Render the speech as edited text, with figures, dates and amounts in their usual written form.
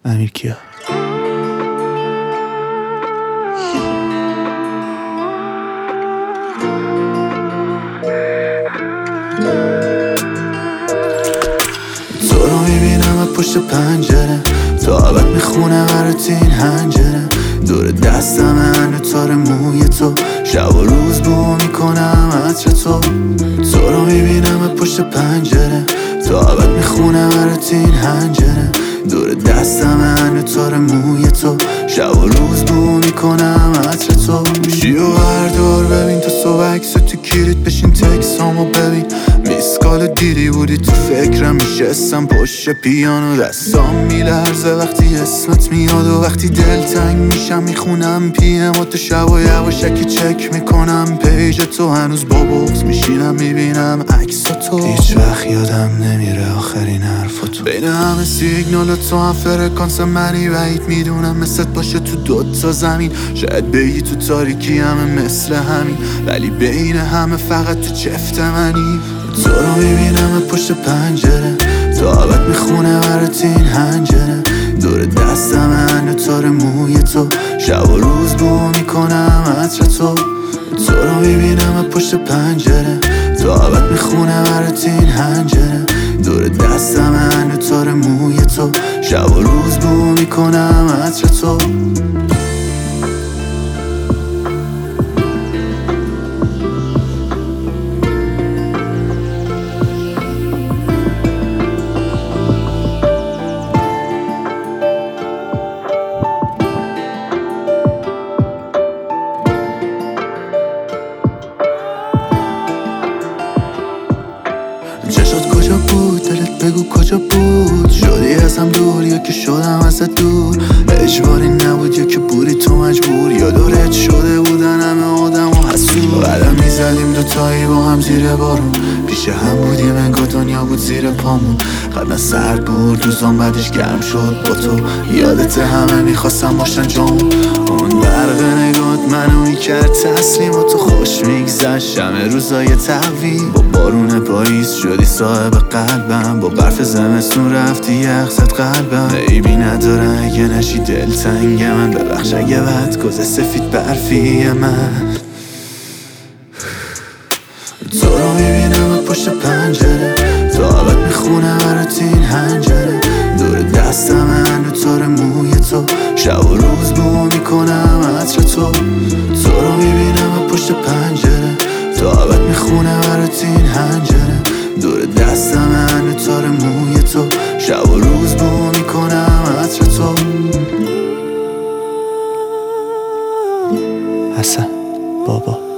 امیرکیا. تو رو میبینم از پشت پنجره، تا ابد میخونم برات این هنجره. دور دستم هنو تار موی تو، شب و روز بو میکنم عطر تو. تو رو میبینم از پشت پنجره، تا ابد میخونم برات این هنجره. دور دستم هنو تار موی تو، شب و روز بو میکنم عطر تو. شیو بردار ببین تو عکس تو کیریت بشین تکسامو ببین. میسکال دیدی بودی تو فکرم، میشستم پشت پیانو دستام میلرزه وقتی اسمت میاد و وقتی دلتنگ میشم میخونم پیم و تو شب و یواشکی چک میکنم پیج تو. هنوز با بغض میشینم میبینم عکس تو، هیچ وقت یادم نمیره آخرین حرف تو. بین همه سیگنال تو هم فرکانس منی بعید میدونم مثلت باشه تو دوتا زمین. شاید بگی تو تاریکی همه مثل همین، ولی بین همه فقط تو چفت منی. تو رو میبینم پشت پنجره، تا ابد میخونه برات این هنجره. دور دستم هنو تار موی تو، شب و روز بو میکنم عطر تو. تو رو میبینم پشت پنجره، تا ابد میخونه برات این هنجره. دور دستم هنو تار موی تو، شب و روز بو میکنم عطر تو. چشات کجا بود؟ دلت بگو کجا بود؟ شدی ازم دور یا که شدم ازت دور؟ اجباری نبود یا که بودی تو مجبور؟ یا دورت شده بودن همه آدم و حسود؟ قدم میزدیم دوتایی با هم زیر بارون، پیش هم بودیم انگار دنیا بود زیر پامون. قبلا سرد بود روزان بعدش گرم شد با تو، یادت همه میخواستم باشن جامون. اون برق نگات منو میکرد تسلیم و تو خوش میگذشت همه روزای تقویم. با بارون پاییز شدی صاحب قلبم، با برف زمستون رفتی یخ زد قلبم. عیبی نداره اگه نشی دلتنگ من، ببخش اگه بد گذه سفید برفی من. تو رو میبینم پشت پنجره، تا ابد میخونه برات این هنجره. دور دستم هنو تار موی تو، شب و روز بو میکنم عطر تو. تو رو میبینم پشت پنجره، تا ابد میخونه برات این هنجره. دور دستم هنو تار موی تو، شب و روز بو میکنم عطر تو. حسن بابا.